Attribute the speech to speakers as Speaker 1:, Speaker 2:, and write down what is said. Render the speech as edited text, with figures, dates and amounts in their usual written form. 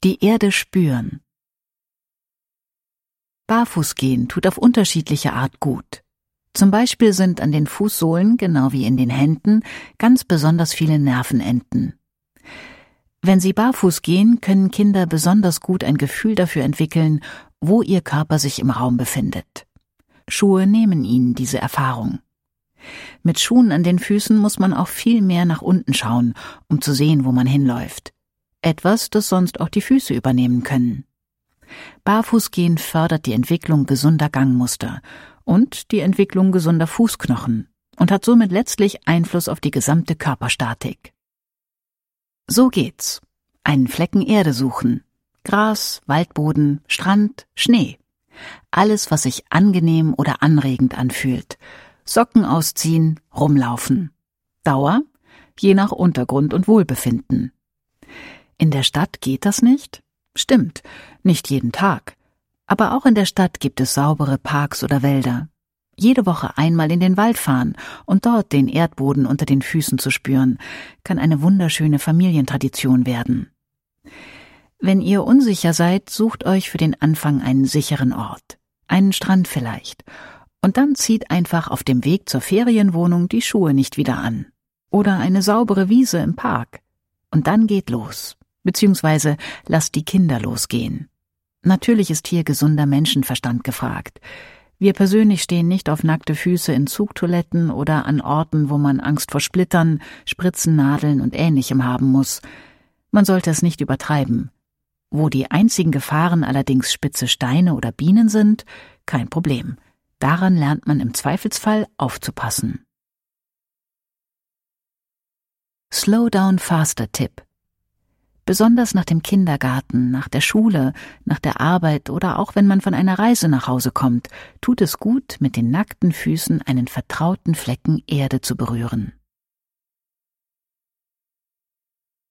Speaker 1: Die Erde spüren. Barfußgehen tut auf unterschiedliche Art gut. Zum Beispiel sind an den Fußsohlen, genau wie in den Händen, ganz besonders viele Nervenenden. Wenn sie barfuß gehen, können Kinder besonders gut ein Gefühl dafür entwickeln, wo ihr Körper sich im Raum befindet. Schuhe nehmen ihnen diese Erfahrung. Mit Schuhen an den Füßen muss man auch viel mehr nach unten schauen, um zu sehen, wo man hinläuft. Etwas, das sonst auch die Füße übernehmen können. Barfußgehen fördert die Entwicklung gesunder Gangmuster und die Entwicklung gesunder Fußknochen und hat somit letztlich Einfluss auf die gesamte Körperstatik. So geht's. Einen Flecken Erde suchen. Gras, Waldboden, Strand, Schnee. Alles, was sich angenehm oder anregend anfühlt. Socken ausziehen, rumlaufen. Dauer? Je nach Untergrund und Wohlbefinden. In der Stadt geht das nicht? Stimmt, nicht jeden Tag. Aber auch in der Stadt gibt es saubere Parks oder Wälder. Jede Woche einmal in den Wald fahren und dort den Erdboden unter den Füßen zu spüren, kann eine wunderschöne Familientradition werden. Wenn ihr unsicher seid, sucht euch für den Anfang einen sicheren Ort, einen Strand vielleicht, und dann zieht einfach auf dem Weg zur Ferienwohnung die Schuhe nicht wieder an. Oder eine saubere Wiese im Park. Und dann geht los, beziehungsweise lasst die Kinder losgehen. Natürlich ist hier gesunder Menschenverstand gefragt. Wir persönlich stehen nicht auf nackte Füße in Zugtoiletten oder an Orten, wo man Angst vor Splittern, Spritzen, Nadeln und Ähnlichem haben muss. Man sollte es nicht übertreiben. Wo die einzigen Gefahren allerdings spitze Steine oder Bienen sind, kein Problem. Daran lernt man im Zweifelsfall aufzupassen. Slow Down Faster Tipp. Besonders nach dem Kindergarten, nach der Schule, nach der Arbeit oder auch wenn man von einer Reise nach Hause kommt, tut es gut, mit den nackten Füßen einen vertrauten Flecken Erde zu berühren.